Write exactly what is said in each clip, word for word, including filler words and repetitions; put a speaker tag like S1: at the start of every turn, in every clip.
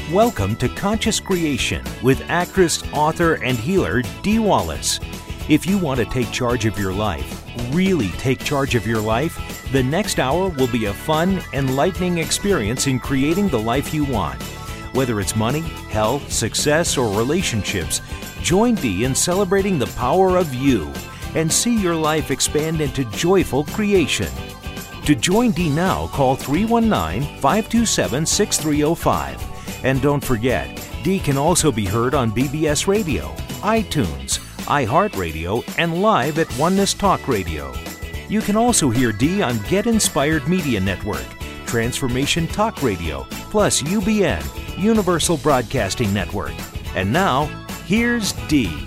S1: Welcome to Conscious Creation with actress, author, and healer Dee Wallace. If you want to take charge of your life, really take charge of your life, the next hour will be a fun, enlightening experience in creating the life you want. Whether it's money, health, success, or relationships, join Dee in celebrating the power of you and see your life expand into joyful creation. To join Dee now, call three one nine, five two seven, six three zero five. And don't forget, Dee can also be heard on B B S Radio, iTunes, iHeartRadio, and live at Oneness Talk Radio. You can also hear Dee on Get Inspired Media Network, Transformation Talk Radio, plus U B N, Universal Broadcasting Network. And now, here's Dee.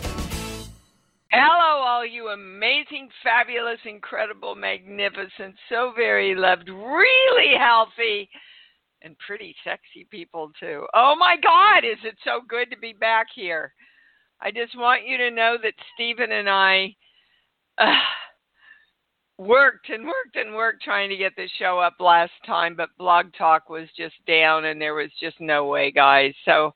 S2: Hello, all you amazing, fabulous, incredible, magnificent, so very loved, really healthy, and pretty sexy people, too. Oh, my God, is it so good to be back here. I just want you to know that Stephen and I uh, worked and worked and worked trying to get the show up last time, but Blog Talk was just down, and there was just no way, guys. So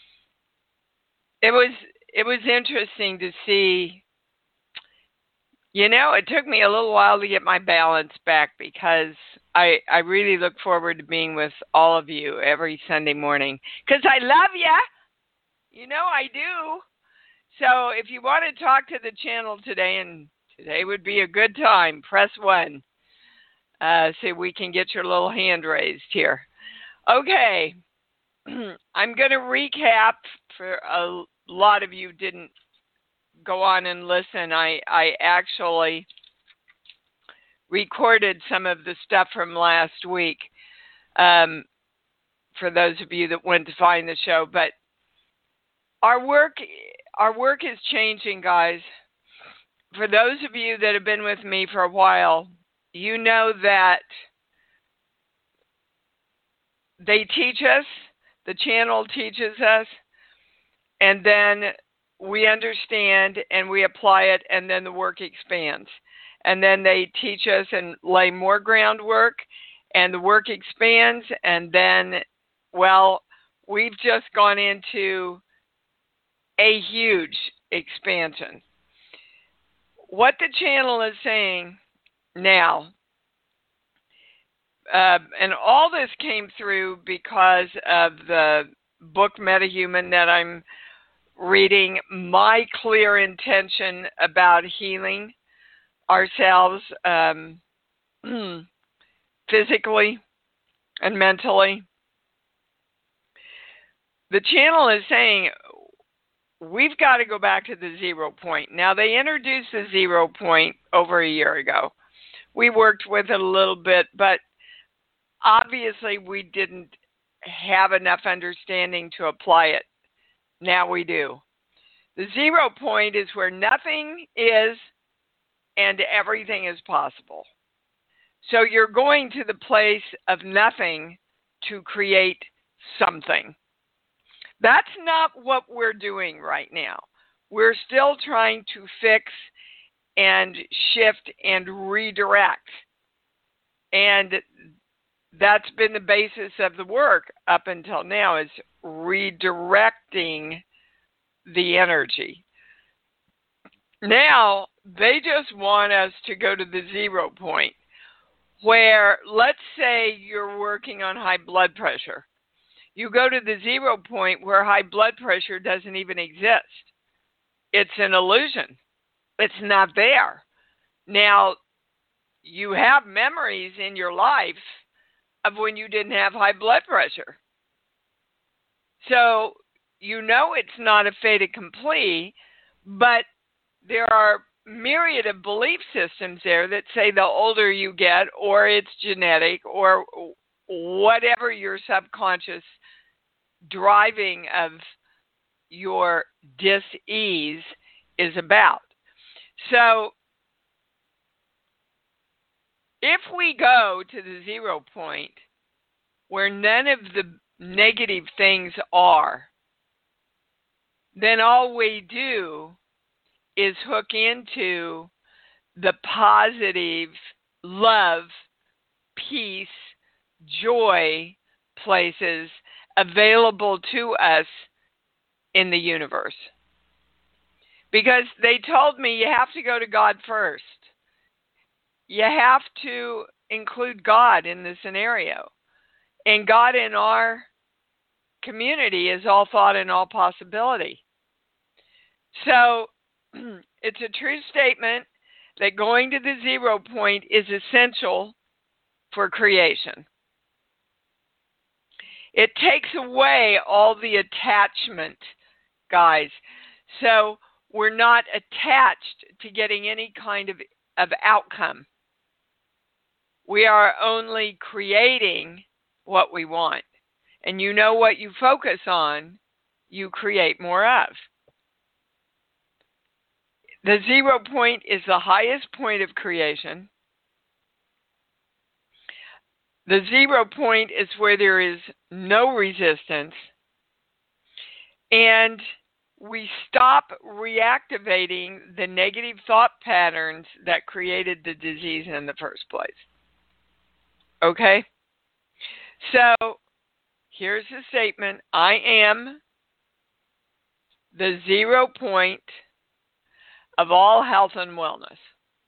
S2: it was it was interesting to see. You know, it took me a little while to get my balance back because I I really look forward to being with all of you every Sunday morning because I love you. You know I do. So if you want to talk to the channel today, and today would be a good time, press one uh, so we can get your little hand raised here. Okay, I'm going to recap for a lot of you didn't go on and listen. I, I actually recorded some of the stuff from last week um, for those of you that went to find the show. But our work, our work is changing, guys. For those of you that have been with me for a while, you know that they teach us, the channel teaches us, and then we understand and we apply it, and then the work expands. And then they teach us and lay more groundwork, and the work expands. And then, well, we've just gone into a huge expansion. What the channel is saying now, uh, and all this came through because of the book Metahuman that I'm reading, my clear intention about healing ourselves um, physically and mentally. The channel is saying we've got to go back to the zero point. Now, they introduced the zero point over a year ago. We worked with it a little bit, but obviously we didn't have enough understanding to apply it. Now we do. The zero point is where nothing is and everything is possible. So you're going to the place of nothing to create something. That's not what we're doing right now. We're still trying to fix and shift and redirect. And that's been the basis of the work up until now, is redirecting the energy. Now, they just want us to go to the zero point where, let's say you're working on high blood pressure. You go to the zero point where high blood pressure doesn't even exist. It's an illusion. It's not there. Now, you have memories in your life of when you didn't have high blood pressure. So you know it's not a fait accompli, but there are myriad of belief systems there that say the older you get, or it's genetic, or whatever your subconscious driving of your dis-ease is about. So if we go to the zero point where none of the negative things are, then all we do is hook into the positive love, peace, joy places available to us in the universe. Because they told me you have to go to God first. You have to include God in the scenario. And God in our community is all thought and all possibility. So it's a true statement that going to the zero point is essential for creation. It takes away all the attachment, guys. So we're not attached to getting any kind of, of outcome. We are only creating what we want. And you know what you focus on, you create more of. The zero point is the highest point of creation. The zero point is where there is no resistance. And we stop reactivating the negative thought patterns that created the disease in the first place. Okay? So, here's the statement. I am the zero point of all health and wellness.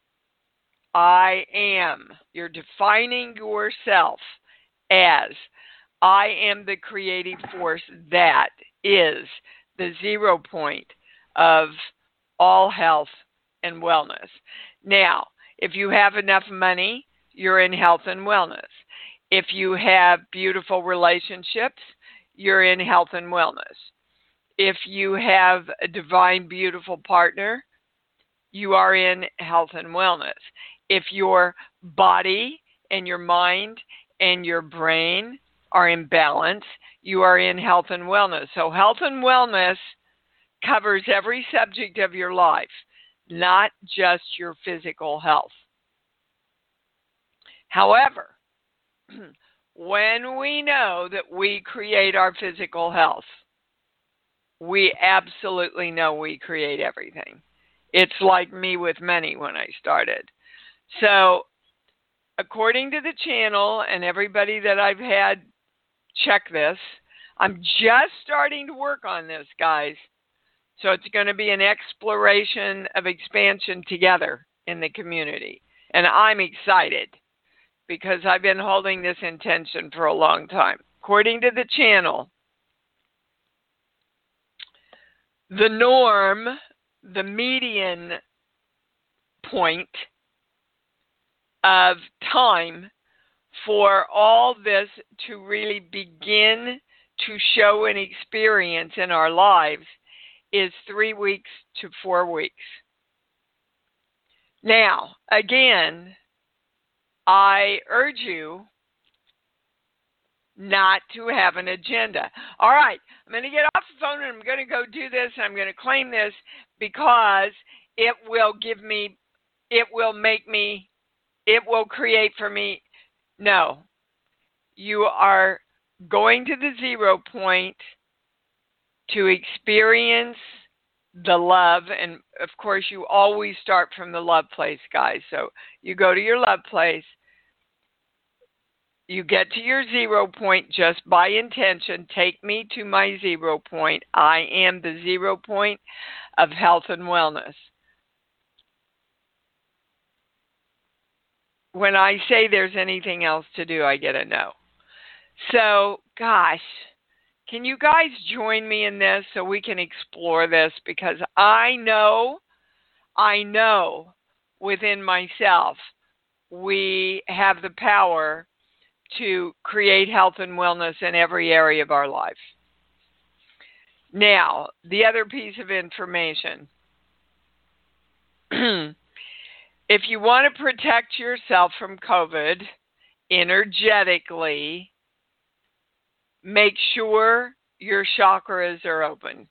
S2: I am. You're defining yourself as I am the creative force that is the zero point of all health and wellness. Now, if you have enough money, you're in health and wellness. If you have beautiful relationships, you're in health and wellness. If you have a divine, beautiful partner, you are in health and wellness. If your body and your mind and your brain are in balance, you are in health and wellness. So health and wellness covers every subject of your life, not just your physical health. However, when we know that we create our physical health, we absolutely know we create everything. It's like me with money when I started. So, according to the channel and everybody that I've had check this, I'm just starting to work on this, guys. So it's going to be an exploration of expansion together in the community. And I'm excited because I've been holding this intention for a long time. According to the channel, the norm, the median point of time for all this to really begin to show and experience in our lives is three weeks to four weeks. Now, again, I urge you not to have an agenda. All right, I'm going to get off the phone and I'm going to go do this and I'm going to claim this because it will give me, it will make me, it will create for me. No, you are going to the zero point to experience the love. And of course, you always start from the love place, guys. So you go to your love place. You get to your zero point just by intention. Take me to my zero point. I am the zero point of health and wellness. When I say there's anything else to do, I get a no. So, gosh, can you guys join me in this so we can explore this? Because I know, I know within myself we have the power to create health and wellness in every area of our life. Now, the other piece of information. If you want to protect yourself from COVID energetically, make sure your chakras are open.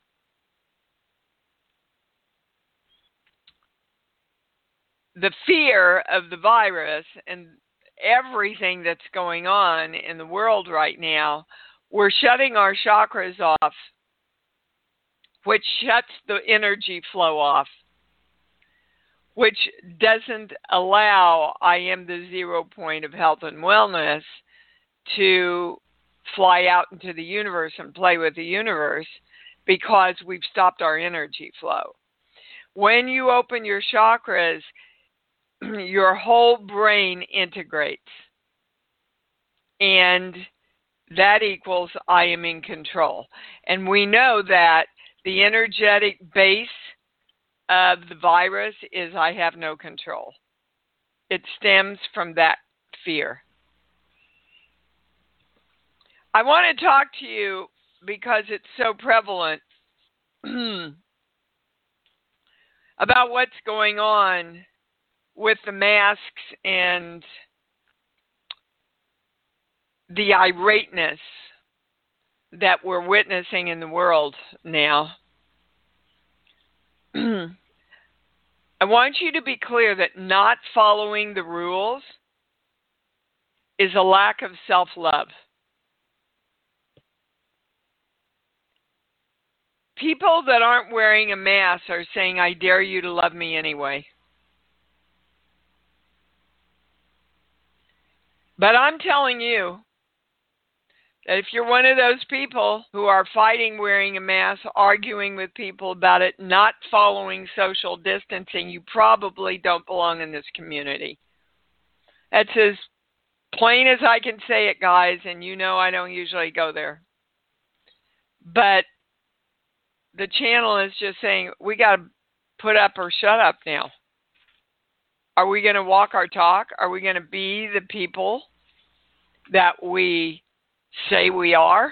S2: The fear of the virus and everything that's going on in the world right now, we're shutting our chakras off, which shuts the energy flow off, which doesn't allow I am the zero point of health and wellness to fly out into the universe and play with the universe because we've stopped our energy flow. When you open your chakras, your whole brain integrates. And that equals I am in control. And we know that the energetic base of the virus is I have no control. It stems from that fear. I want to talk to you because it's so prevalent about what's going on with the masks and the irateness that we're witnessing in the world now. I want you to be clear that not following the rules is a lack of self-love. People that aren't wearing a mask are saying, I dare you to love me anyway. But I'm telling you that if you're one of those people who are fighting wearing a mask, arguing with people about it, not following social distancing, you probably don't belong in this community. That's as plain as I can say it, guys, and you know I don't usually go there. But the channel is just saying, we got to put up or shut up now. Are we going to walk our talk? Are we going to be the people that we say we are?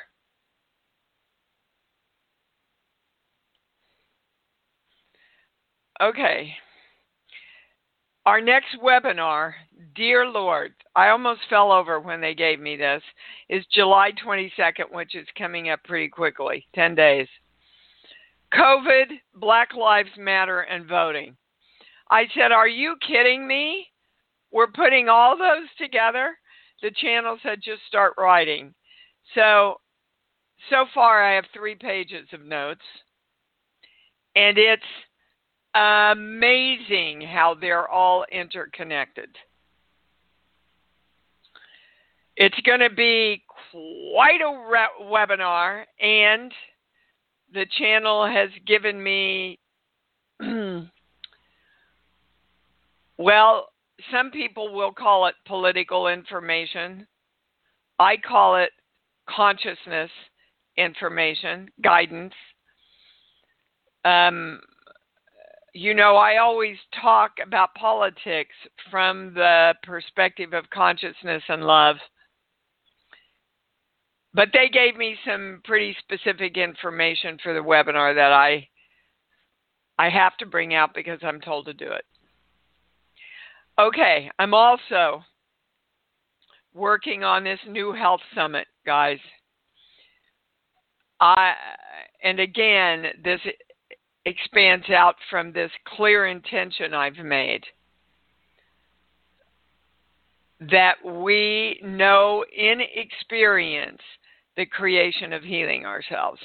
S2: Okay. Our next webinar, dear Lord, I almost fell over when they gave me this, is July twenty-second, which is coming up pretty quickly, ten days. COVID, Black Lives Matter, and voting. I said, are you kidding me? We're putting all those together? The channel said, just start writing. So, so far I have three pages of notes. And it's amazing how they're all interconnected. It's going to be quite a re- webinar, and the channel has given me, well, some people will call it political information. I call it consciousness information, guidance. Um, you know, I always talk about politics from the perspective of consciousness and love. But they gave me some pretty specific information for the webinar that I I have to bring out because I'm told to do it. Okay, I'm also working on this new health summit, guys. I and again, this expands out from this clear intention I've made that we know in experience the creation of healing ourselves.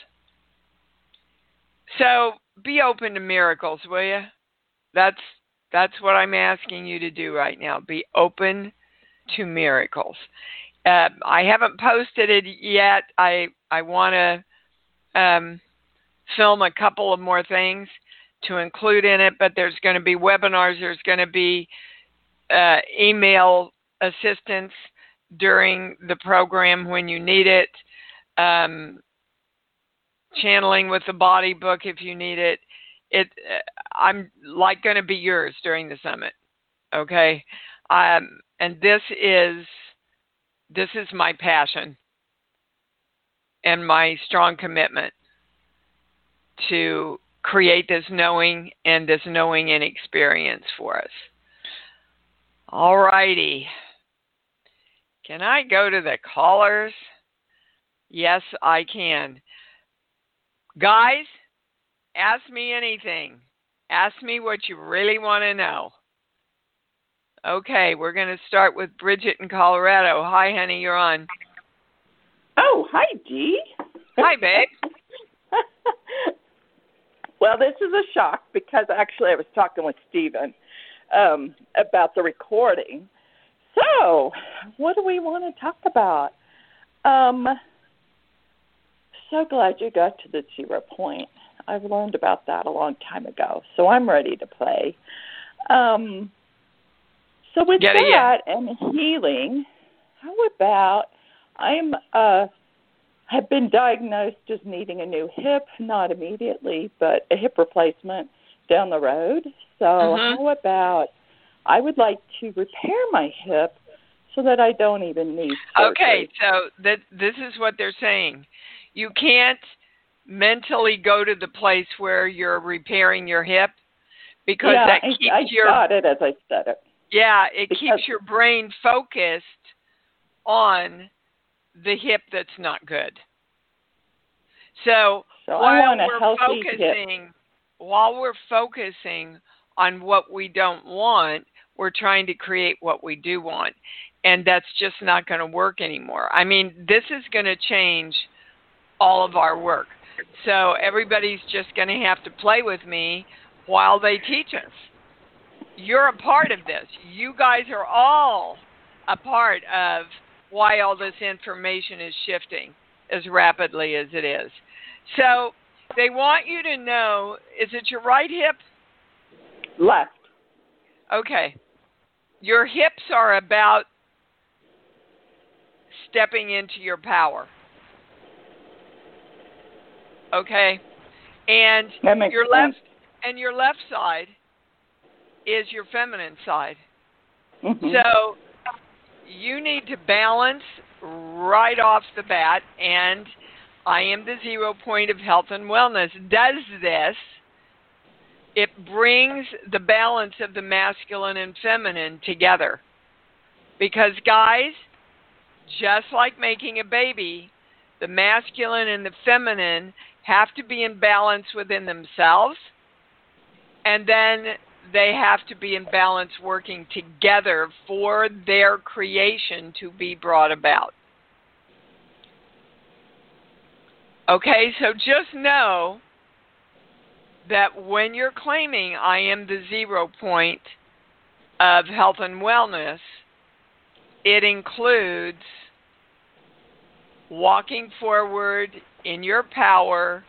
S2: So be open to miracles, will you? That's that's what I'm asking you to do right now. Be open to miracles. Uh, I haven't posted it yet. I I want to um, film a couple of more things to include in it, but there's going to be webinars. There's going to be uh, email assistance during the program when you need it. Um, channeling with the body book if you need it. It uh, I'm like going to be yours during the summit. Okay, um, and this is this is my passion and my strong commitment to create this knowing and this knowing and experience for us. All righty. Can I go to the callers? Yes, I can. Guys, ask me anything. Ask me what you really want to know. Okay, we're going to start with Bridget in Colorado. Hi, honey, you're on.
S3: Oh, hi, Dee.
S2: Hi, babe.
S3: Well, this is a shock because actually I was talking with Stephen um, about the recording. So, what do we want to talk about? Um, so glad you got to the zero point. I've learned about that a long time ago, so I'm ready to play. Um, so with
S2: Get
S3: that and healing, how about I'm uh, have been diagnosed as needing a new hip, not immediately, but a hip replacement down the road. So
S2: Mm-hmm.
S3: how about I would like to repair my hip so that I don't even need surgery.
S2: Okay, so that this is what they're saying. You can't mentally go to the place where you're repairing your hip because
S3: yeah,
S2: that
S3: I,
S2: keeps
S3: I
S2: your
S3: got it as I said it.
S2: yeah, it
S3: because,
S2: keeps your brain focused on the hip that's not good. So,
S3: so I
S2: while
S3: want a
S2: we're
S3: healthy
S2: focusing
S3: hip.
S2: while we're focusing on what we don't want, we're trying to create what we do want. And that's just not going to work anymore. I mean, this is going to change all of our work. So everybody's just going to have to play with me while they teach us. You're a part of this. You guys are all a part of why all this information is shifting as rapidly as it is. So they want you to know, is it your right hip?
S3: Left.
S2: Okay. Your hips are about stepping into your power. Okay? And
S3: That makes
S2: your
S3: sense.
S2: left and your left side is your feminine side.
S3: Mm-hmm.
S2: So you need to balance right off the bat, and I am the zero point of health and wellness. Does this, it brings the balance of the masculine and feminine together. Because guys, just like making a baby, the masculine and the feminine have to be in balance within themselves, and then they have to be in balance working together for their creation to be brought about. Okay, so just know that when you're claiming I am the zero point of health and wellness, it includes walking forward in your power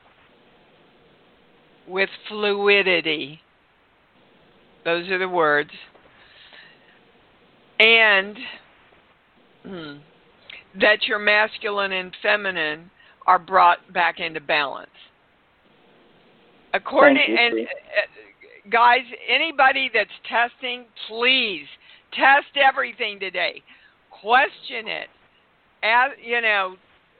S2: with fluidity. Those are the words. And hmm, that your masculine and feminine are brought back into balance. According
S3: Thank you,
S2: and
S3: Steve.
S2: uh, guys, anybody that's testing, please test everything today. Question it. As you know,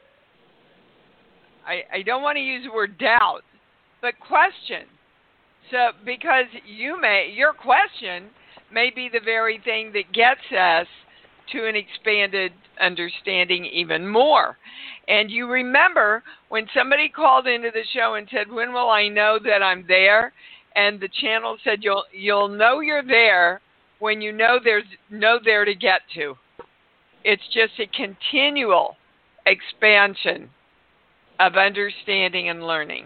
S2: I, I don't want to use the word doubt, but question. So, because you may, your question may be the very thing that gets us to an expanded understanding even more. And you remember when somebody called into the show and said, "When will I know that I'm there?" And the channel said, "You'll you'll know you're there when you know there's no there to get to." It's just a continual expansion of understanding and learning.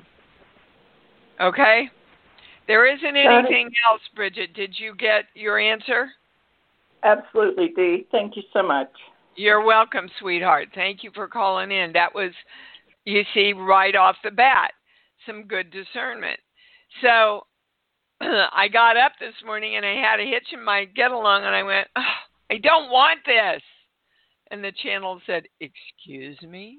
S2: Okay? There isn't anything else, Bridget. Did you get your answer?
S3: Absolutely, Dee. Thank you so much.
S2: You're welcome, sweetheart. Thank you for calling in. That was, you see, right off the bat, some good discernment. So I got up this morning and I had a hitch in my get-along and I went, oh, I don't want this. And the channel said, "Excuse me?"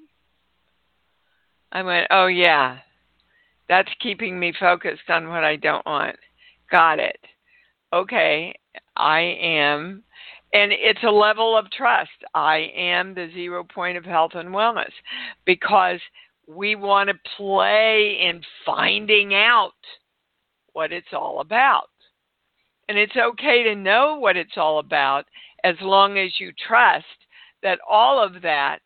S2: I went, "Oh, yeah. That's keeping me focused on what I don't want." Got it. Okay, I am. And it's a level of trust. I am the zero point of health and wellness because we want to play in finding out what it's all about. And it's okay to know what it's all about as long as you trust that all of that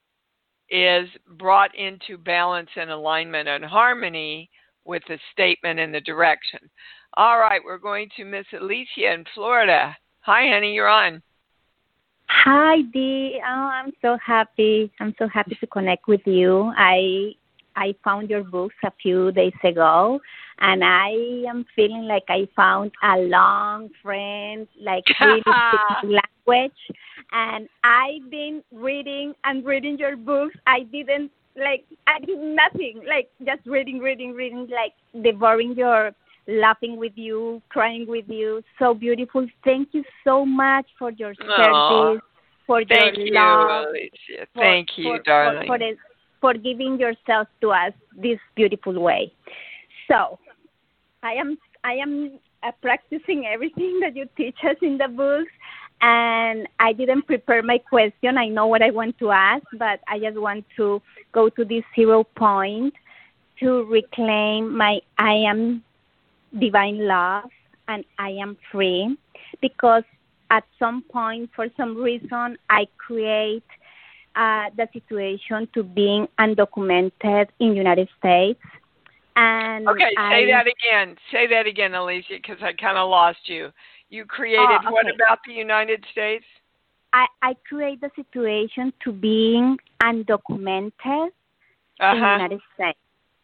S2: is brought into balance and alignment and harmony with the statement and the direction. All right, we're going to Miss Alicia in Florida. Hi, honey, you're on.
S4: Hi, Dee. Oh, I'm so happy. I'm so happy to connect with you. I I found your books a few days ago, and I am feeling like I found a long friend, like really speaking language. And I've been reading and reading your books. I didn't like I did nothing, like just reading, reading, reading, like devouring your, laughing with you, crying with you. So beautiful. Thank you so much for your
S2: Aww.
S4: service, for
S2: Thank
S4: your
S2: you,
S4: love.
S2: Alicia.
S4: For,
S2: Thank you,
S4: for,
S2: darling.
S4: For, for, the, for giving yourself to us this beautiful way. So I am I am uh, practicing everything that you teach us in the books, and I didn't prepare my question. I know what I want to ask, but I just want to go to this zero point to reclaim my I am divine love and I am free, because at some point, for some reason, I create uh, the situation to being undocumented in United States. And
S2: okay,
S4: I,
S2: say that again. Say that again, Alicia, because I kind of lost you. You created
S4: oh, okay.
S2: what about the United States?
S4: I, I create the situation to being undocumented
S2: uh-huh.
S4: in the United States.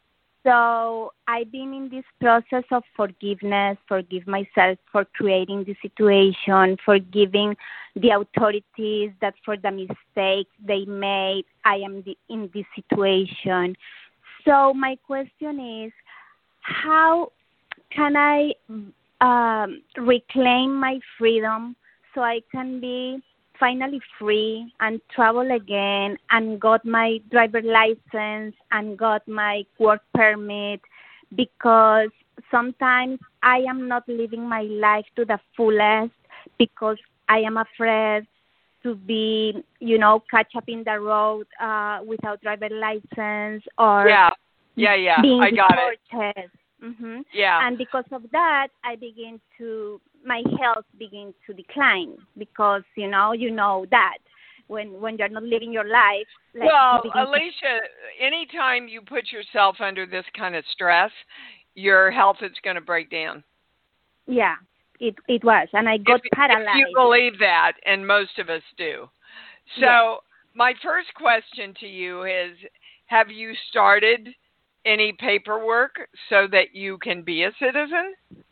S4: So I've been in this process of forgiveness, forgive myself for creating the situation, forgiving the authorities that for the mistakes they made, I am the, in this situation. So my question is, how can I um, reclaim my freedom so I can be finally free and travel again and got my driver license and got my work permit, because sometimes I am not living my life to the fullest because I am afraid to be, you know, catch up in the road uh, without driver license or
S2: yeah, yeah, yeah.
S4: being
S2: I got
S4: deported.
S2: it.
S4: Mm-hmm.
S2: Yeah.
S4: And because of that, I begin to, my health begins to decline because, you know, you know that when when you're not living your life. Like,
S2: well,
S4: you
S2: Alicia, to... anytime you put yourself under this kind of stress, your health is going to break down.
S4: Yeah, it it was. And I got
S2: if,
S4: paralyzed.
S2: If you believe that, and most of us do. So
S4: yeah.
S2: My first question to you is, have you started any paperwork so that you can be a citizen?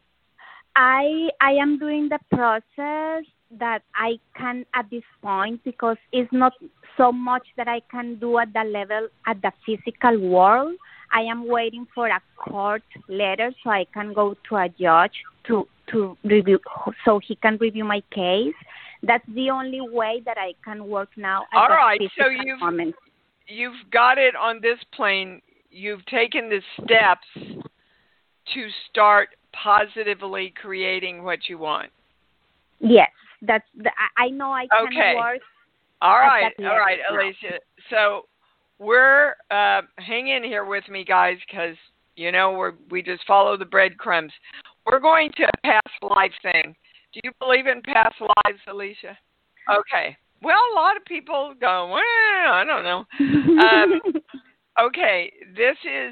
S4: I I am doing the process that I can at this point, because it's not so much that I can do at the level at the physical world. I am waiting for a court letter so I can go to a judge to to review, so he can review my case. That's the only way that I can work now at
S2: All
S4: the
S2: right,
S4: physical
S2: so you've
S4: moment.
S2: you've got it on this plane. You've taken the steps to start positively creating what you want.
S4: Yes, that's the, I know I can
S2: okay.
S4: work.
S2: All right, all right,
S4: now.
S2: Alicia. So we're uh, hang in here with me, guys, because you know we're we just follow the breadcrumbs. We're going to a past life thing. Do you believe in past lives, Alicia? Okay. Well, a lot of people go, well, I don't know. Um, okay, this is.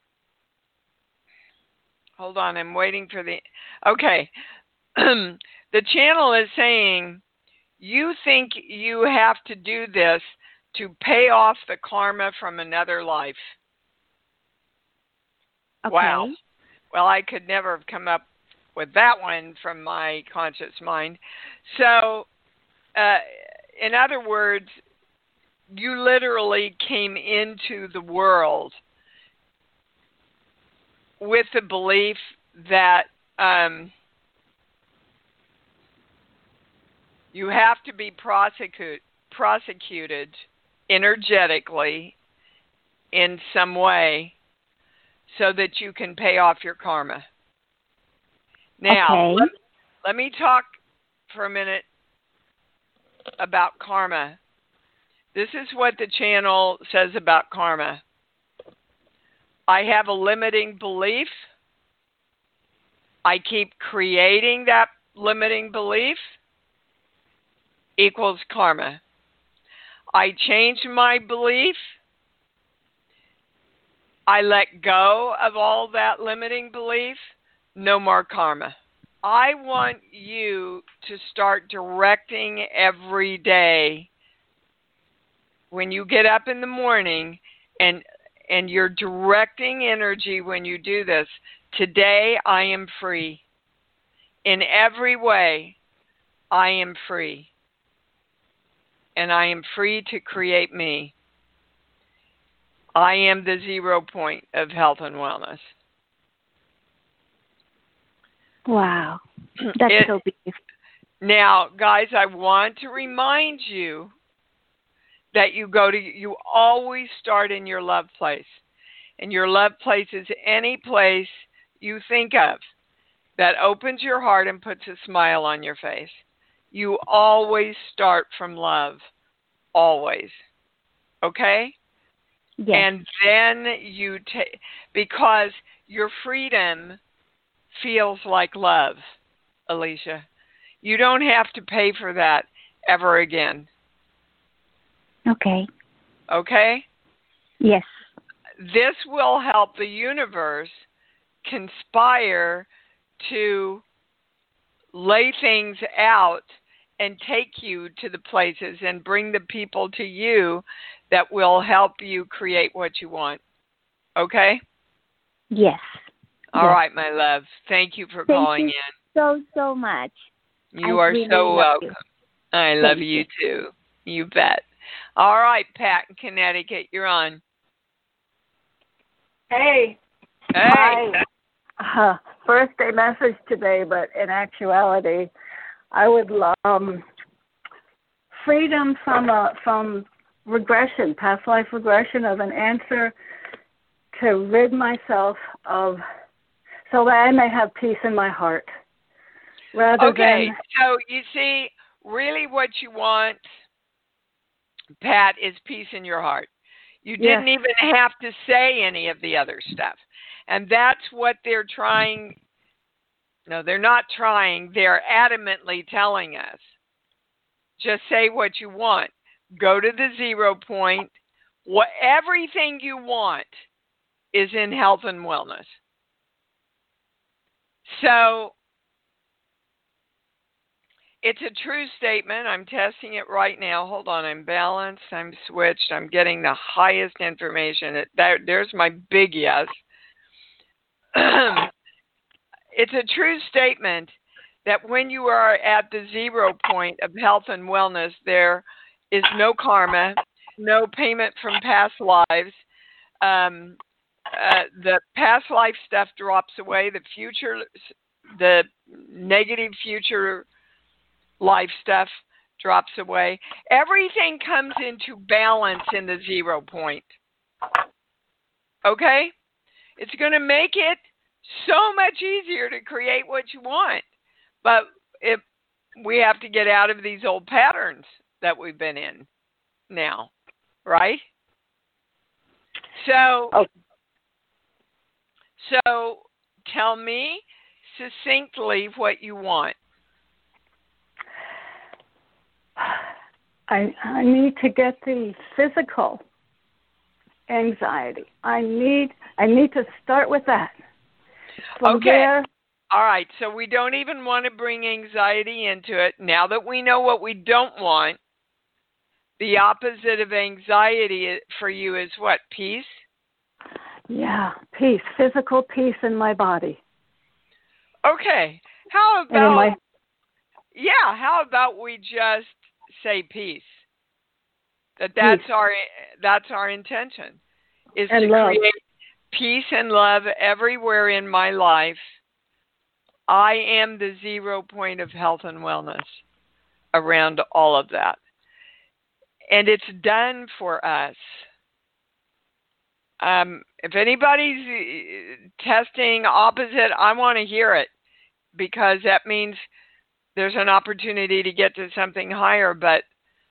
S2: Hold on, I'm waiting for the. Okay, the channel is saying you think you have to do this to pay off the karma from another life.
S4: Okay.
S2: Wow. Well, I could never have come up with that one from my conscious mind. So, uh, in other words, you literally came into the world with the belief that um, you have to be prosecute, prosecuted energetically in some way so that you can pay off your karma. Now,
S4: okay.
S2: let, let me talk for a minute about karma. This is what the channel says about karma. I have a limiting belief. I keep creating that limiting belief equals karma. I change my belief. I let go of all that limiting belief. No more karma. I want you to start directing every day when you get up in the morning, and and you're directing energy when you do this. Today I am free. In every way, I am free. And I am free to create me. I am the zero point of health and wellness.
S4: Wow. That's
S2: It,
S4: so beautiful.
S2: Now, guys, I want to remind you that you go to, you always start in your love place. And your love place is any place you think of that opens your heart and puts a smile on your face. You always start from love. Always. Okay?
S4: Yes.
S2: And then you take, because your freedom feels like love, Alicia. You don't have to pay for that ever again.
S4: Okay.
S2: Okay?
S4: Yes.
S2: This will help the universe conspire to lay things out and take you to the places and bring the people to you that will help you create what you want. Okay?
S4: Yes.
S2: All
S4: yes.
S2: right, my love. Thank you for
S4: Thank
S2: calling
S4: you
S2: in.
S4: so, so much.
S2: You
S4: I
S2: are
S4: really
S2: so
S4: love
S2: welcome.
S4: you.
S2: I love
S4: Thank
S2: you
S4: you.
S2: too. You bet. All right, Pat in Connecticut, you're on.
S5: Hey.
S2: Hey.
S5: Hi. Uh, first a message today, but in actuality, I would love um, freedom from a, from regression, past life regression, of an answer to rid myself of, so that I may have peace in my heart. Rather
S2: Okay,
S5: than,
S2: so you see, really what you want, Pat, is peace in your heart. You
S5: Yes.
S2: didn't even have to say any of the other stuff. And that's what they're trying. No, they're not trying. They're adamantly telling us. Just say what you want. Go to the zero point. What, everything you want is in health and wellness. So it's a true statement. I'm testing it right now. Hold on. I'm balanced. I'm switched. I'm getting the highest information. It, there, there's my big yes. It's a true statement that when you are at the zero point of health and wellness, there is no karma, no payment from past lives. Um, uh, the past life stuff drops away. The future, the negative future life stuff drops away. Everything comes into balance in the zero point. Okay? It's going to make it so much easier to create what you want. But if we have to get out of these old patterns that we've been in now, right? So,
S5: oh.
S2: so tell me succinctly what you want.
S5: I I need to get the physical anxiety. I need I need to start with that. From
S2: okay.
S5: there,
S2: all right. So we don't even want to bring anxiety into it. Now that we know what we don't want, the opposite of anxiety for you is what? Peace?
S5: Yeah, peace, physical peace in my body.
S2: Okay. How
S5: And in
S2: about
S5: my,
S2: yeah, how about we just say peace? That that's
S5: peace.
S2: our that's our intention, is
S5: and
S2: to
S5: love.
S2: create peace and love everywhere in my life. I am the zero point of health and wellness around all of that. And it's done for us. Um, if anybody's testing opposite, I want to hear it, because that means there's an opportunity to get to something higher. But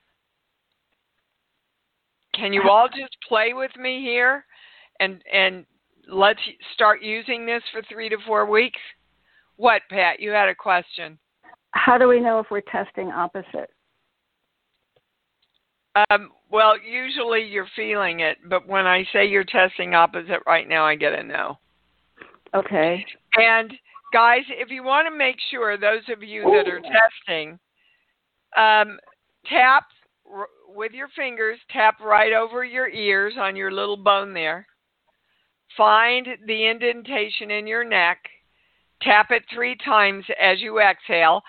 S2: can you all just play with me here and and let's start using this for three to four weeks? What, Pat? You had a question.
S5: How do we know if we're testing opposite?
S2: Um, well, usually you're feeling it, but when I say you're testing opposite right now, I get a no.
S5: Okay.
S2: And guys, if you want to make sure, those of you that are testing, um, tap r- with your fingers, tap right over your ears on your little bone there. Find the indentation in your neck. Tap it three times as you exhale.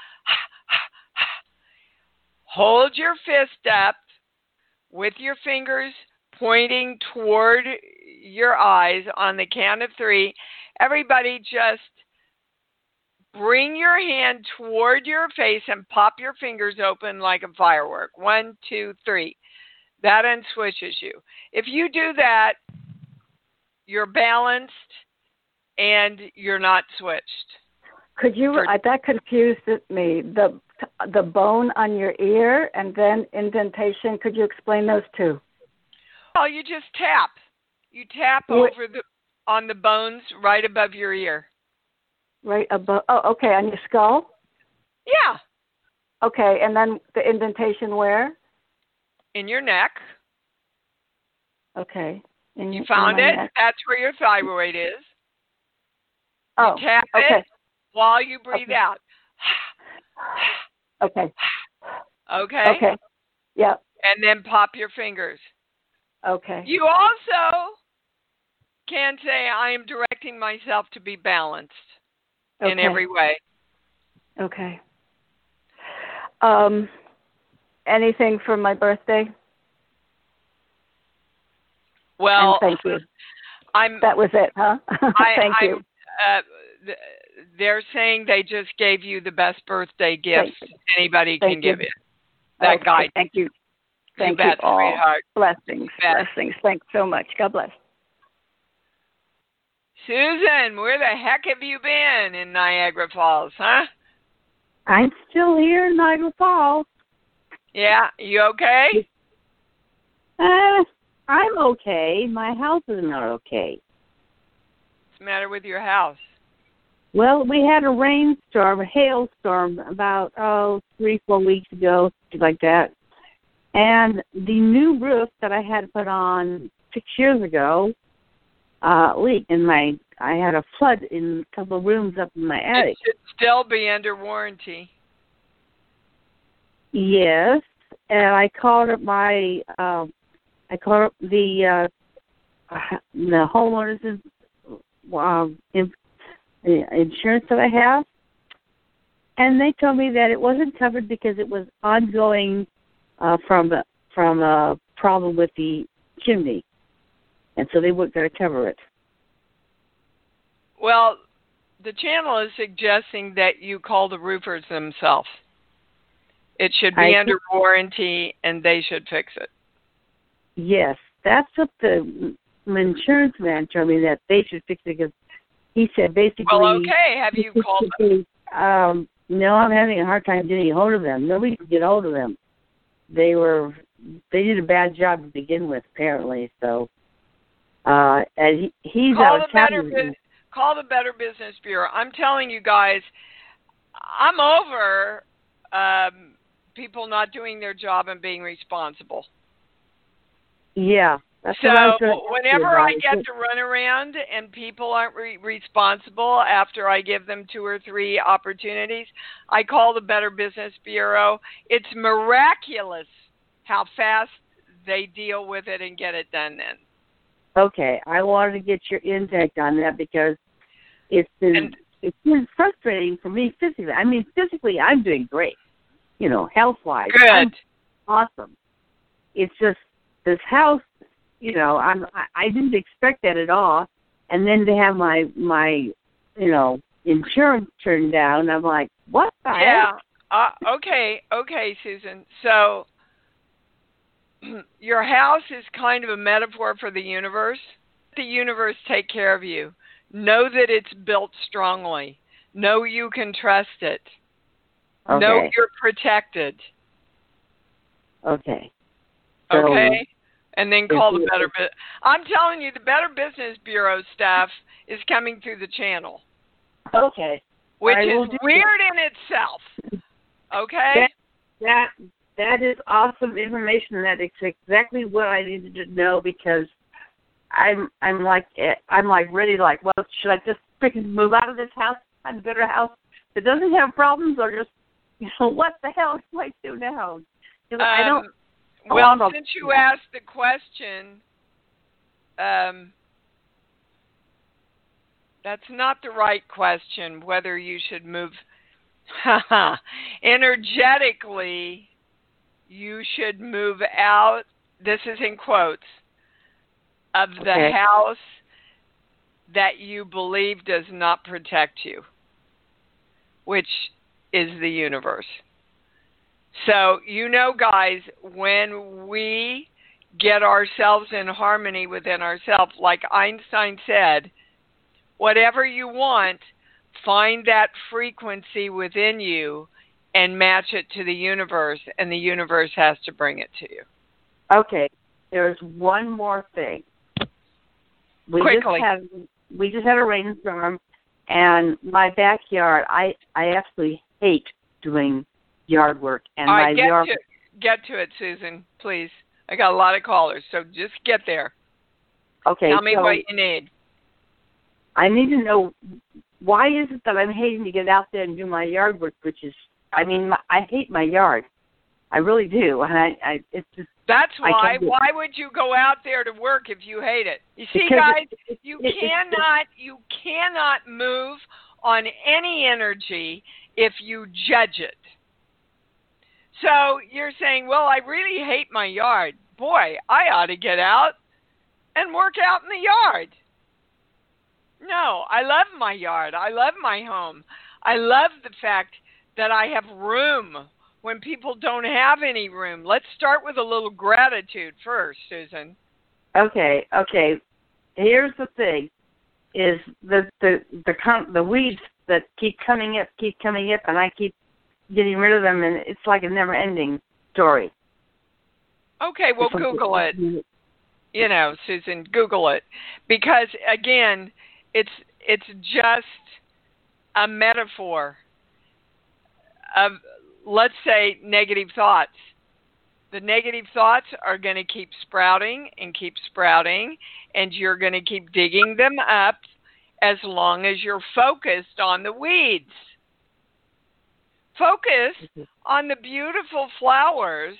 S2: Hold your fist up with your fingers pointing toward your eyes on the count of three. Everybody just bring your hand toward your face and pop your fingers open like a firework. One, two, three. That unswitches you. If you do that, you're balanced and you're not switched.
S5: Could you,
S2: For,
S5: uh, that confused me. The the bone on your ear and then indentation, could you explain those two?
S2: Oh, you just tap. You tap
S5: What?
S2: over the on the bones right above your ear.
S5: Right above, oh, okay, on your skull?
S2: Yeah.
S5: Okay, and then the indentation where?
S2: In your neck.
S5: Okay. In,
S2: You found
S5: in my
S2: it?
S5: neck.
S2: That's where your thyroid is.
S5: Oh,
S2: You tap
S5: okay.
S2: it while you breathe
S5: Okay.
S2: out.
S5: Okay.
S2: Okay?
S5: Okay. Yeah.
S2: And then pop your fingers.
S5: Okay.
S2: You also can say, I am directing myself to be balanced
S5: okay.
S2: in every way.
S5: Okay. Um, anything for my birthday?
S2: Well,
S5: and thank you.
S2: I'm.
S5: That was it, huh?
S2: I,
S5: thank
S2: I'm,
S5: you.
S2: Uh, th- they're saying they just gave you the best birthday gift
S5: Thank
S2: anybody
S5: Thank
S2: can
S5: you.
S2: give you. That
S5: okay.
S2: guy.
S5: Thank you. Thank
S2: you,
S5: you
S2: bet,
S5: all.
S2: sweetheart.
S5: Blessings.
S2: Bet.
S5: Blessings. Thanks so much. God bless.
S2: Susan, where the heck have you been in Niagara Falls, huh?
S6: I'm still here in Niagara Falls.
S2: Yeah, you okay?
S6: Uh, I'm okay. My house is not okay.
S2: What's the matter with your house?
S6: Well, we had a rainstorm, a hailstorm about, oh, three, four weeks ago, something like that. And the new roof that I had put on six years ago uh, leaked. And my, I had a flood in a couple of rooms up in my attic.
S2: It should still be under warranty.
S6: Yes, and I called up my, um, I called up the uh, the homeowners um, in, insurance that I have, and they told me that it wasn't covered because it was ongoing uh, from from a problem with the chimney, and so they weren't going to cover it.
S2: Well, the channel is suggesting that you call the roofers themselves. It should be
S6: I,
S2: under warranty, and they should fix it.
S6: Yes, that's what the insurance man told me, that they should fix it because he said basically.
S2: Well, okay. Have you called them?
S6: Um, no, I'm having a hard time getting a hold of them. Nobody can get a hold of them. They were they did a bad job to begin with, apparently. So, uh, and he, he's
S2: call
S6: out of
S2: the better
S6: town.
S2: bu- Call the Better Business Bureau. I'm telling you guys, I'm over. Um, people not doing their job and being responsible.
S6: Yeah. That's
S2: so
S6: what I was
S2: whenever I
S6: about.
S2: get to run around and people aren't re- responsible after I give them two or three opportunities, I call the Better Business Bureau. It's miraculous how fast they deal with it and get it done then.
S6: Okay. I wanted to get your intake on that because it's been,
S2: and,
S6: it's been frustrating for me physically. I mean, physically, I'm doing great. You know, health-wise.
S2: Good.
S6: I'm awesome. It's just this house, you know, I'm, I, I didn't expect that at all. And then to have my, my you know, insurance turned down, I'm like, what the
S2: yeah.
S6: heck?
S2: Uh, okay, okay, Susan. So your house is kind of a metaphor for the universe. The universe take care of you. Know that it's built strongly. Know you can trust it.
S6: Okay.
S2: Know you're protected.
S6: Okay.
S2: So, okay? And then call the Better Business. I'm telling you, the Better Business Bureau staff is coming through the channel.
S6: Okay.
S2: Which
S6: I
S2: is weird that. in itself. Okay?
S6: That, that that is awesome information. That is exactly what I needed to know because I'm I'm like I'm like ready like, well, should I just freaking move out of this house, find a better house that doesn't have problems, or just, you know, what the hell do I do now? Um, I don't.
S2: Well, I since you asked the question, um, that's not the right question. Whether you should move energetically, you should move out. This is in quotes. of the
S6: Okay.
S2: house that you believe does not protect you, which is the universe. So, you know, guys, when we get ourselves in harmony within ourselves, like Einstein said, whatever you want, find that frequency within you and match it to the universe, and the universe has to bring it to you.
S6: Okay. There's one more thing. We
S2: Quickly.
S6: just had we just had a rainstorm, and my backyard. I I absolutely hate doing yard work, and
S2: All
S6: my
S2: right, get
S6: yard.
S2: to, get to it, Susan, please. I got a lot of callers, so just get there.
S6: Okay.
S2: Tell me
S6: so
S2: what you need.
S6: I need to know why is it that I'm hating to get out there and do my yard work, which is, I mean, my, I hate my yard. I really do, and I, I it's just.
S2: That's
S6: I
S2: why.
S6: can't do it.
S2: Why would you go out there to work if you hate it? You see,
S6: Because
S2: guys,
S6: it- it-
S2: you
S6: it- it-
S2: cannot, you cannot move on any energy if you judge it. So you're saying, well, I really hate my yard. Boy, I ought to get out and work out in the yard. No, I love my yard. I love my home. I love the fact that I have room when people don't have any room. Let's start with a little gratitude first, Susan.
S6: Okay, okay. Here's the thing: is the the the com- the weeds that keep coming up, keep coming up, and I keep getting rid of them, and it's like a never-ending story.
S2: Okay, well, Google it. You know, Susan, Google it, because again, it's it's just a metaphor of, let's say, negative thoughts. The negative thoughts are going to keep sprouting and keep sprouting, and you're going to keep digging them up as long as you're focused on the weeds. Focus on the beautiful flowers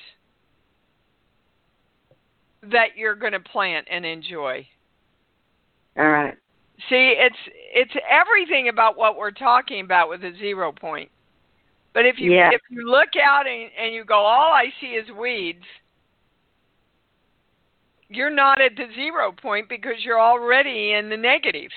S2: that you're going to plant and enjoy.
S6: All right.
S2: See, it's it's everything about what we're talking about with a zero point. But if you
S6: Yeah.
S2: if you look out and, and you go, all I see is weeds, you're not at the zero point because you're already in the negative.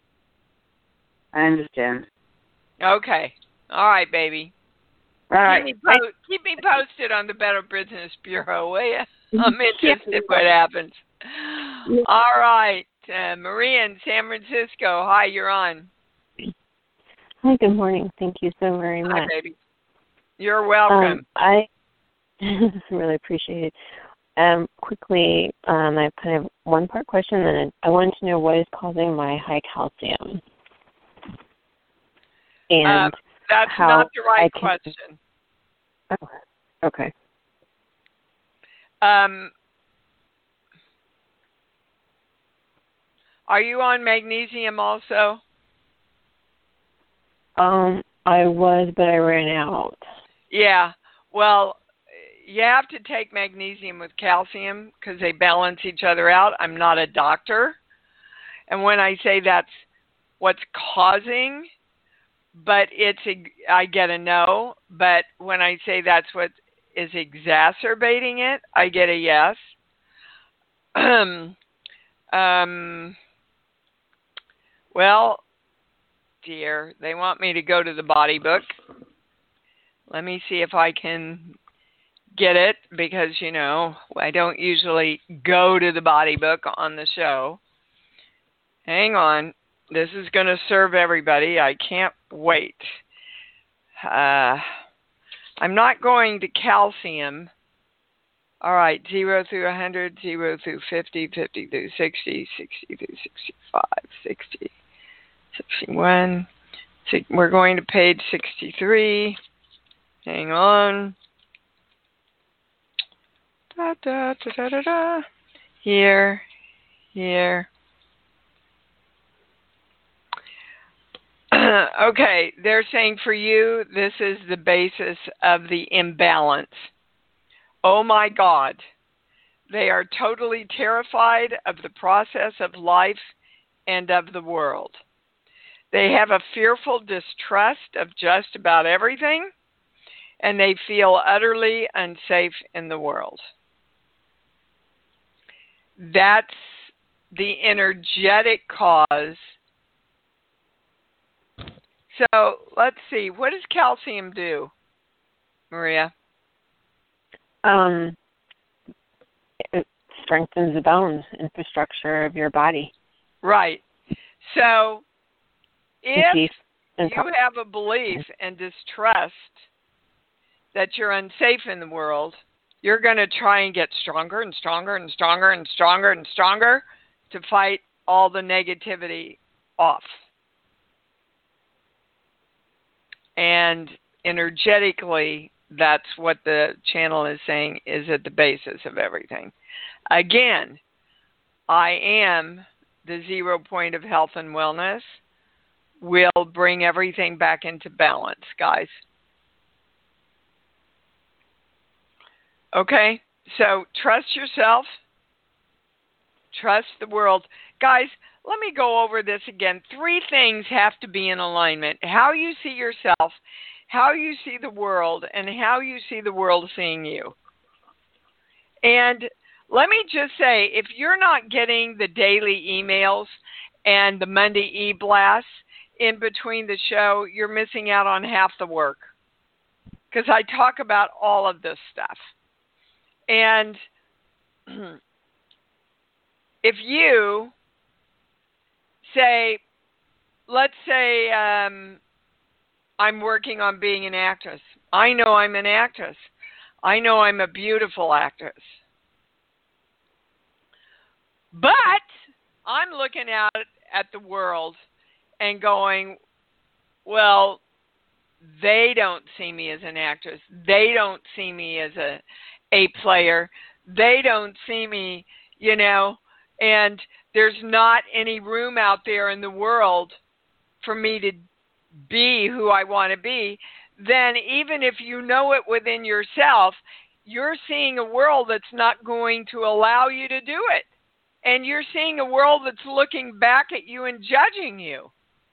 S6: I understand.
S2: Okay. All right, baby.
S6: All right.
S2: Keep me, po- keep me posted on the Better Business Bureau, will you? I'm interested what happens. All right. Uh, Maria in San Francisco. Hi, you're on.
S7: Hi, good morning. Thank you so very much.
S2: Hi, baby. You're welcome.
S7: Um, I really appreciate it. Um, quickly, um, I have kind of one part question, and I wanted to know what is causing my high calcium. And
S2: uh, that's
S7: how
S2: not the right
S7: I can...
S2: question.
S7: Oh, okay.
S2: Um, are you on magnesium also?
S7: Um, I was, but I ran out.
S2: Yeah. Well, you have to take magnesium with calcium because they balance each other out. I'm not a doctor. And when I say that's what's causing, but it's, I get a no. But when I say that's what is exacerbating it, I get a yes. um, well, dear, they want me to go to the body book. Let me see if I can get it because, you know, I don't usually go to the body book on the show. Hang on. This is going to serve everybody. I can't wait. Uh, I'm not going to calcium. All right, zero through one hundred, zero through fifty, fifty through sixty, sixty through sixty-five, sixty, sixty-one. We're going to page sixty-three. Hang on. Da, da, da, da, da, da. Here, here. Okay, they're saying for you, this is the basis of the imbalance. Oh my God. They are totally terrified of the process of life and of the world. They have a fearful distrust of just about everything, and they feel utterly unsafe in the world. That's the energetic cause. So let's see. What does calcium do, Maria?
S7: Um, it strengthens the bones infrastructure of your body.
S2: Right. So if
S7: and
S2: you have a belief and distrust that you're unsafe in the world, you're going to try and get stronger and stronger and stronger and stronger and stronger to fight all the negativity off. And energetically, that's what the channel is saying is at the basis of everything. Again, I am the zero point of health and wellness. Will bring everything back into balance, guys. Okay, so trust yourself. Trust the world. Guys, let me go over this again. Three things have to be in alignment. How you see yourself, how you see the world, and how you see the world seeing you. And let me just say, if you're not getting the daily emails and the Monday e-blasts in between the show, you're missing out on half the work. Because I talk about all of this stuff. And if you say, let's say um, I'm working on being an actress. I know I'm an actress. I know I'm a beautiful actress. But I'm looking out at the world and going, well, they don't see me as an actress. They don't see me as a A player. They don't see me, you know, and there's not any room out there in the world for me to be who I want to be. Then even if you know it within yourself, you're seeing a world that's not going to allow you to do it. And you're seeing a world that's looking back at you and judging you.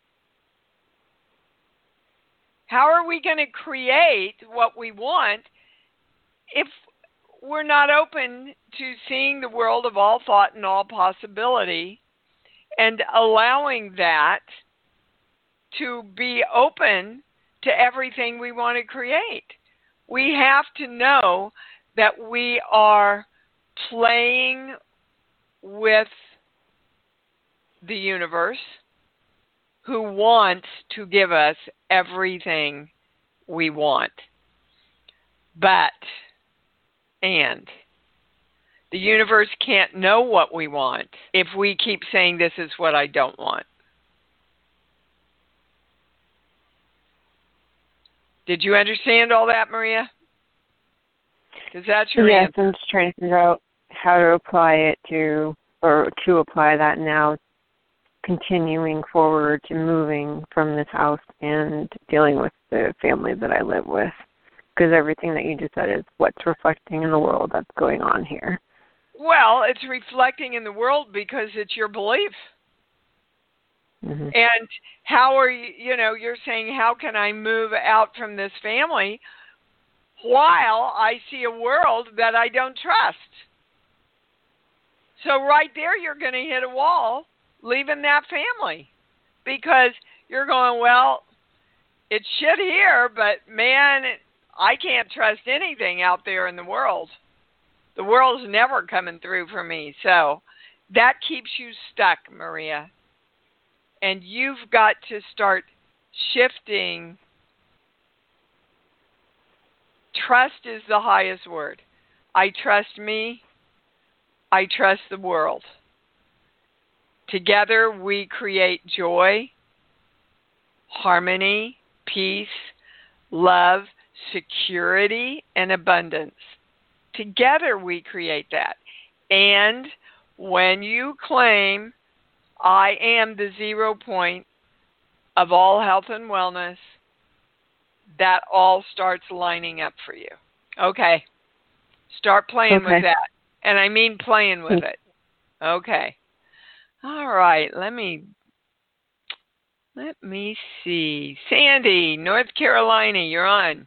S2: How are we going to create what we want if we're not open to seeing the world of all thought and all possibility and allowing that to be open to everything we want to create? We have to know that we are playing with the universe, who wants to give us everything we want. But, and, the universe can't know what we want if we keep saying this is what I don't want. Did you understand all that, Maria? Because that's your
S7: yes,
S2: answer.
S7: I'm just trying to figure out how to apply it to, or to apply that now, continuing forward to moving from this house and dealing with the family that I live with. Because everything that you just said is what's reflecting in the world that's going on here.
S2: Well, it's reflecting in the world because it's your belief.
S7: Mm-hmm.
S2: And how are you, you know, you're saying, how can I move out from this family while I see a world that I don't trust? So right there, you're going to hit a wall leaving that family because you're going, well, it's shit here, but man, I can't trust anything out there in the world. The world's never coming through for me. So that keeps you stuck, Maria. And you've got to start shifting. Trust is the highest word. I trust me. I trust the world. Together we create joy, harmony, peace, love, security, and abundance. Together we create that. And when you claim, I am the zero point of all health and wellness, that all starts lining up for you. Okay. Start playing
S7: okay.
S2: with that. And I mean playing with it. Okay. All right. Let me let me see. Sandy, North Carolina, you're on.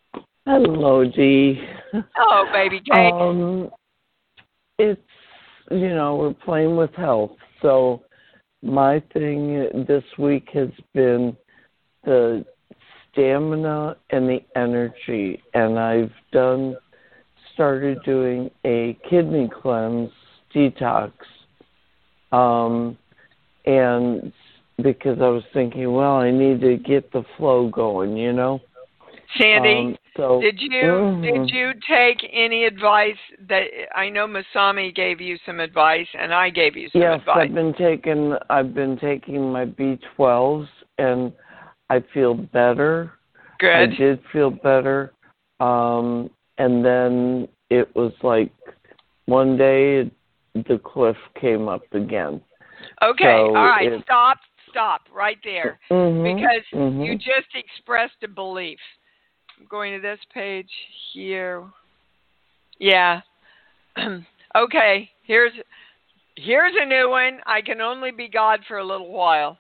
S8: Hello, Dee.
S2: Hello, baby cake.
S8: Um, it's you know, we're playing with health. So my thing this week has been the stamina and the energy. And I've done, started doing a kidney cleanse detox. Um, and because I was thinking, well, I need to get the flow going, you know?
S2: Sandy,
S8: um, so,
S2: did you
S8: mm-hmm.
S2: did you take any advice that I know Masami gave you some advice and I gave you some
S8: yes,
S2: advice?
S8: I've been taking I've been taking my B twelves and I feel better.
S2: Good.
S8: I did feel better. Um, and then it was like one day the cliff came up again.
S2: Okay,
S8: so
S2: all right,
S8: it,
S2: stop, stop right there.
S8: mm-hmm,
S2: because
S8: mm-hmm.
S2: you just expressed a belief. I'm going to this page here. Yeah. Okay, here's here's a new one. I can only be God for a little while.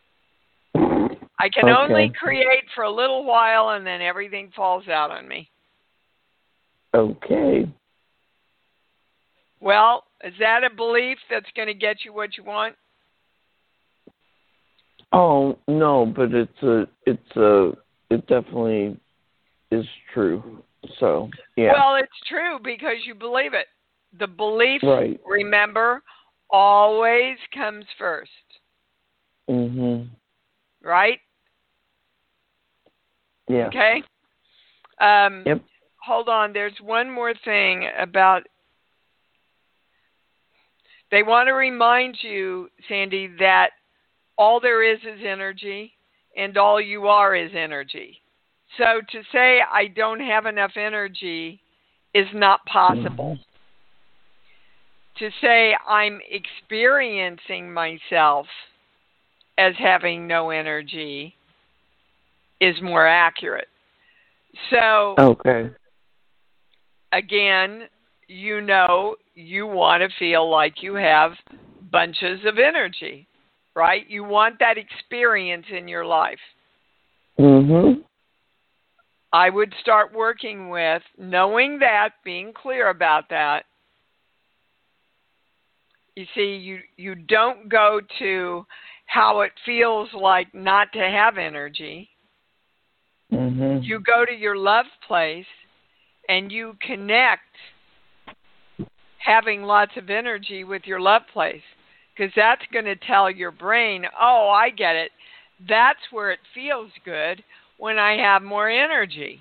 S2: I can
S8: okay.
S2: only create for a little while and then everything falls out on me.
S8: Okay.
S2: Well, is that a belief that's going to get you what you want?
S8: Oh, no, but it's a it's a it definitely is true. So, yeah.
S2: Well, it's true because you believe it. The belief,
S8: right.
S2: remember, always comes first.
S8: Mhm.
S2: Right?
S8: Yeah.
S2: Okay. Um,
S8: yep.
S2: Hold on. There's one more thing about. They want to remind you, Sandy, that all there is is energy, and all you are is energy. So to say I don't have enough energy is not possible. Mm-hmm. To say I'm experiencing myself as having no energy is more accurate. So,
S8: okay.
S2: Again, you know you want to feel like you have bunches of energy, right? You want that experience in your life.
S8: Mm-hmm.
S2: I would start working with knowing that, being clear about that. You see, you, you don't go to how it feels like not to have energy.
S8: Mm-hmm.
S2: You go to your love place and you connect having lots of energy with your love place, because that's going to tell your brain, oh, I get it. That's where it feels good when I have more energy.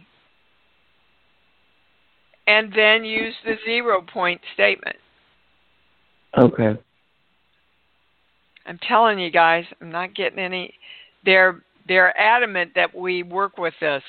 S2: And then use the zero point statement.
S8: Okay.
S2: I'm telling you guys, I'm not getting any. They're they're adamant that we work with this.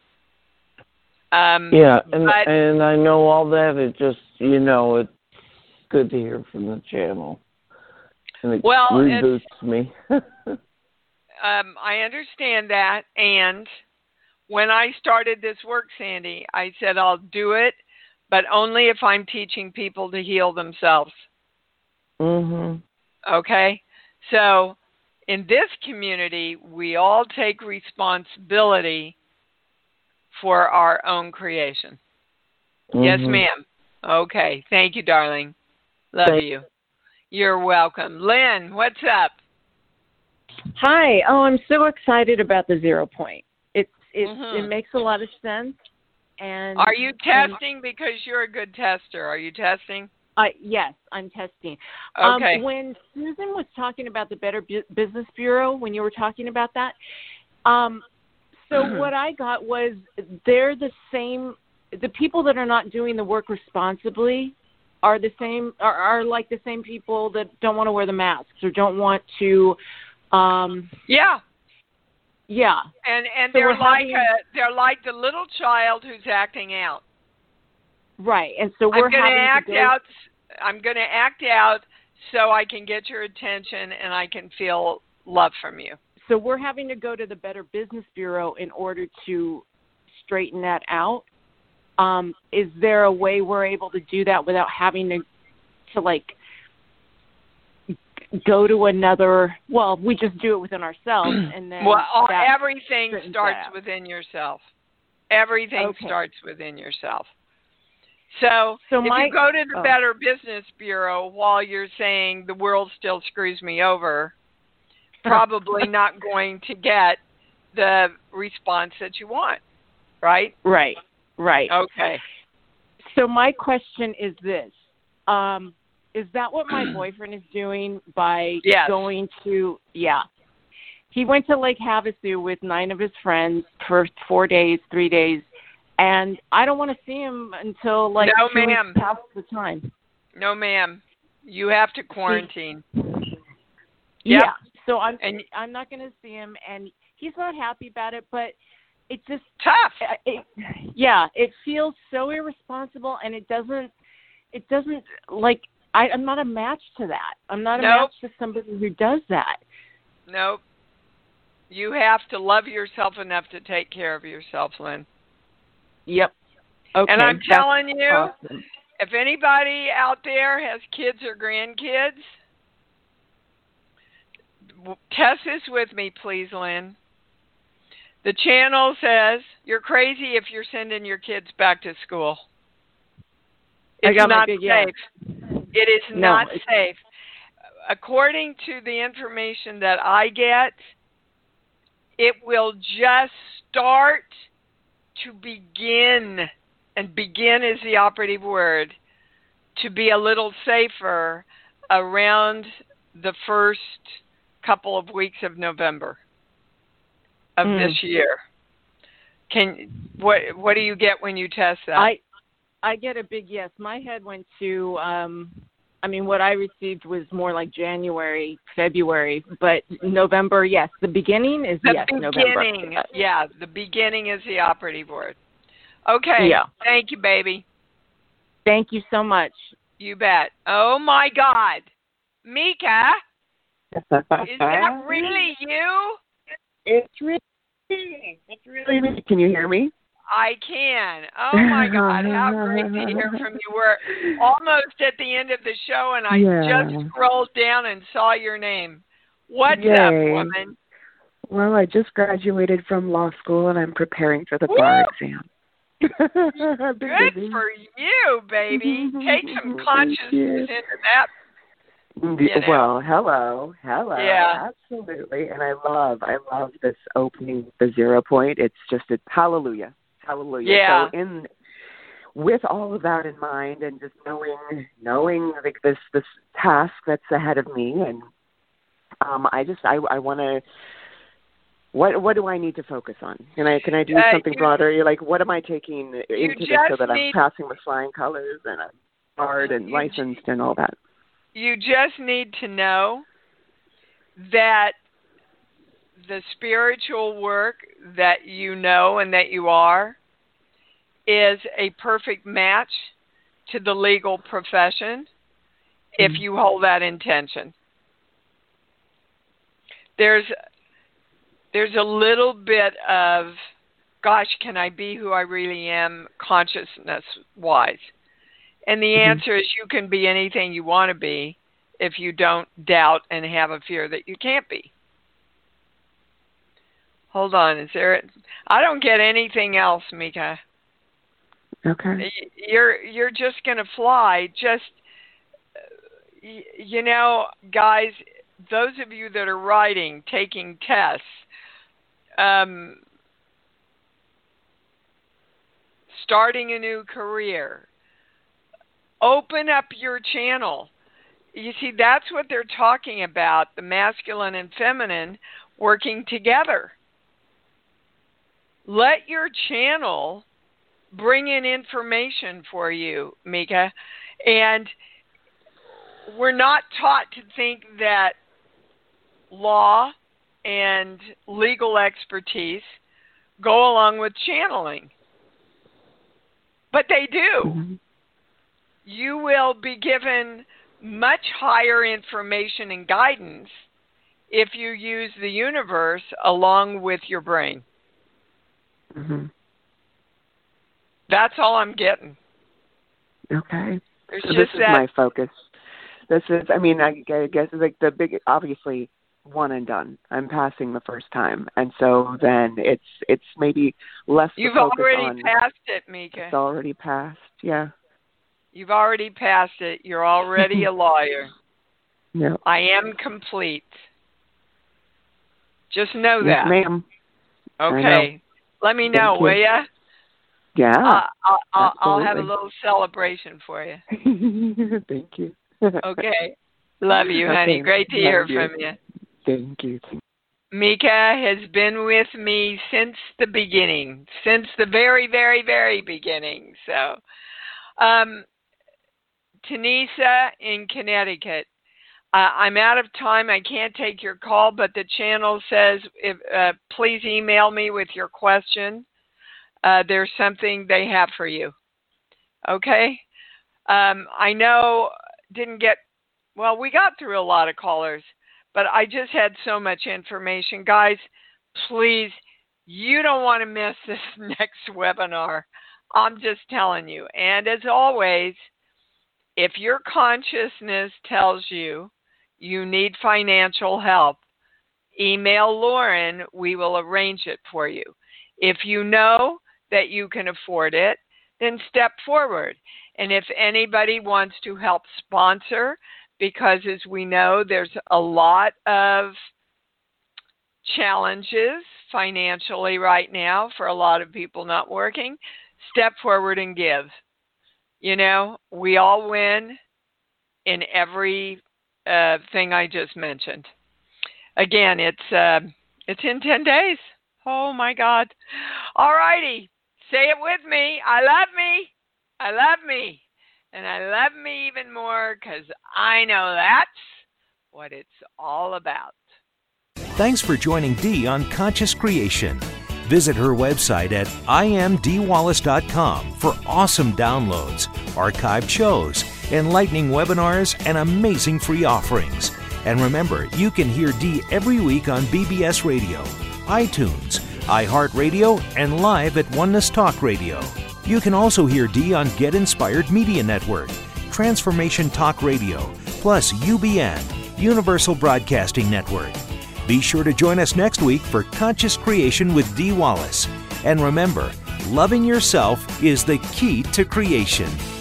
S2: Um,
S8: yeah, and
S2: but,
S8: and I know all that. It just, you know, it's good to hear from the channel. And it
S2: well,
S8: reboots me.
S2: um, I understand that, and when I started this work, Sandy, I said I'll do it, but only if I'm teaching people to heal themselves.
S8: Mhm.
S2: Okay? So, in this community, we all take responsibility for our own creation. Mm-hmm. Yes, ma'am. Okay. Thank you, darling. Love
S8: Thank-
S2: you. You're welcome. Lynn, what's up?
S9: Hi. Oh, I'm so excited about the zero point. It it
S2: mm-hmm.
S9: it makes a lot of sense. And
S2: are you testing? And, because you're a good tester. Are you testing?
S9: Uh, yes, I'm testing.
S2: Okay.
S9: Um, when Susan was talking about the Better Bu- Business Bureau, when you were talking about that, um, so mm-hmm. what I got was they're the same. The people that are not doing the work responsibly are the same. Are, are like the same people that don't want to wear the masks or don't want to. Um,
S2: yeah.
S9: Yeah.
S2: And and
S9: so
S2: they're like
S9: having,
S2: a, they're like the little child who's acting out.
S9: Right. And so we're
S2: I'm going
S9: having
S2: to act
S9: to go,
S2: out. I'm going to act out so I can get your attention and I can feel love from you.
S9: So we're having to go to the Better Business Bureau in order to straighten that out. Um, is there a way we're able to do that without having to, to like, go to another? Well, we just do it within ourselves, and then
S2: well, everything starts
S9: out.
S2: within yourself. Everything
S9: okay.
S2: starts within yourself. So,
S9: So
S2: if
S9: my-
S2: you go to the
S9: oh.
S2: Better Business Bureau while you're saying the world still screws me over, probably not going to get the response that you want, right?
S9: Right, right.
S2: Okay.
S9: So my question is this. Um, is that what my boyfriend is doing by
S2: Yes.
S9: going to, yeah. He went to Lake Havasu with nine of his friends for four days, three days, and I don't want to see him until like
S2: No,
S9: two
S2: ma'am.
S9: weeks past the time.
S2: No, ma'am. You have to quarantine.
S9: Yeah.
S2: Yep.
S9: So I'm
S2: And
S9: I'm not going to see him, and he's not happy about it, but it just
S2: tough.
S9: It, yeah, it feels so irresponsible, and it doesn't. It doesn't like I, I'm not a match to that. I'm not a
S2: Nope.
S9: match to somebody who does that.
S2: Nope. You have to love yourself enough to take care of yourself, Lynn.
S9: Yep. Okay.
S2: And I'm
S9: that's
S2: telling you,
S9: awesome.
S2: if anybody out there has kids or grandkids, w- test this with me, please, Lynn. The channel says you're crazy if you're sending your kids back to school.
S9: I
S2: It's
S9: got my
S2: not
S9: big
S2: safe.
S9: yes.
S2: It is
S9: No,
S2: not
S9: it's-
S2: safe. According to the information that I get, it will just start to begin, and begin is the operative word, to be a little safer around the first couple of weeks of November of
S9: Mm.
S2: this year. Can what what do you get when you test that?
S9: I I get a big yes. My head went to um I mean what I received was more like January, February, but November, yes. The beginning is
S2: the
S9: yes,
S2: beginning,
S9: November.
S2: yeah, the beginning is the operative word. Okay,
S9: Yeah.
S2: Thank you, baby.
S9: Thank you so much.
S2: You bet. Oh my God, Mika, is that really you?
S10: It's really me. It's really me. Can you hear me?
S2: I can. Oh my God, how great to hear from you. We're almost at the end of the show, and I
S10: Yeah.
S2: just scrolled down and saw your name. What's
S10: Yay.
S2: up, woman?
S10: Well, I just graduated from law school, and I'm preparing for the
S2: Woo!
S10: bar exam. I've been
S2: Good
S10: busy.
S2: for you, baby. Take some consciousness
S10: you.
S2: into that.
S10: Mm,
S2: you know.
S10: Well, hello, hello.
S2: Yeah.
S10: Absolutely. And I love, I love this opening, the zero point. It's just a hallelujah, hallelujah.
S2: Yeah.
S10: So in, with all of that in mind, and just knowing, knowing like this, this task that's ahead of me, and um, I just, I, I want to. What what do I need to focus on? Can I can I do
S2: Uh,
S10: something
S2: you-
S10: broader? You're like, what am I taking into this so
S2: just
S10: that I'm
S2: need-
S10: passing with flying colors and I'm barred and
S2: You
S10: licensed and all that?
S2: You just need to know that the spiritual work that you know and that you are is a perfect match to the legal profession if
S10: Mhm.
S2: you hold that intention. There's there's a little bit of, gosh, can I be who I really am consciousness-wise? And the
S10: Mhm.
S2: answer is you can be anything you want to be if you don't doubt and have a fear that you can't be. Hold on, is there? I don't get anything else, Mika.
S10: Okay.
S2: You're you're just gonna fly. Just you know, guys. Those of you that are writing, taking tests, um, starting a new career, open up your channel. You see, that's what they're talking about, the masculine and feminine working together. Let your channel bring in information for you, Mika. And we're not taught to think that law and legal expertise go along with channeling. But they do.
S10: Mm-hmm.
S2: You will be given much higher information and guidance if you use the universe along with your brain.
S10: Mm-hmm.
S2: That's all I'm getting.
S10: Okay.
S2: There's
S10: So this
S2: just
S10: is
S2: that.
S10: my focus. This is, I mean, I, I guess it's like the big, obviously, one and done. I'm passing the first time, and so then it's it's maybe less.
S2: You've
S10: the focus
S2: already
S10: on,
S2: passed it, Mika.
S10: It's already passed. Yeah.
S2: You've already passed it. You're already a lawyer.
S10: Yeah.
S2: I am complete. Just know
S10: yes,
S2: that.
S10: ma'am.
S2: Okay. Let me know,
S10: Thank
S2: will
S10: you.
S2: ya?
S10: Yeah.
S2: Uh, I'll, I'll, I'll have a
S10: absolutely.
S2: little celebration for you.
S10: Thank you.
S2: Okay. Love you, honey.
S10: Okay.
S2: Great to
S10: Love
S2: hear
S10: you.
S2: from you.
S10: Thank you.
S2: Mika has been with me since the beginning, since the very, very, very beginning. So, um, Tanisa in Connecticut. Uh, I'm out of time. I can't take your call, but the channel says, if, uh, please email me with your question. Uh, there's something they have for you. Okay? Um, I know didn't get, well, we got through a lot of callers, but I just had so much information. Guys, please, you don't want to miss this next webinar. I'm just telling you. And as always, if your consciousness tells you you need financial help, email Lauren. We will arrange it for you. If you know that you can afford it, then step forward. And if anybody wants to help sponsor, because as we know, there's a lot of challenges financially right now for a lot of people not working, step forward and give. You know, we all win in every uh, thing I just mentioned. Again, it's uh, it's in ten days. Oh, my God. All righty. Say it with me. I love me. I love me. And I love me even more because I know that's what it's all about.
S1: Thanks for joining Dee on Conscious Creation. Visit her website at I am dee wallace dot com for awesome downloads, archived shows, enlightening webinars, and amazing free offerings. And remember, you can hear Dee every week on B B S Radio, iTunes, iHeartRadio, and live at Oneness Talk Radio. You can also hear Dee on Get Inspired Media Network, Transformation Talk Radio, plus U B N, Universal Broadcasting Network. Be sure to join us next week for Conscious Creation with Dee Wallace. And remember, loving yourself is the key to creation.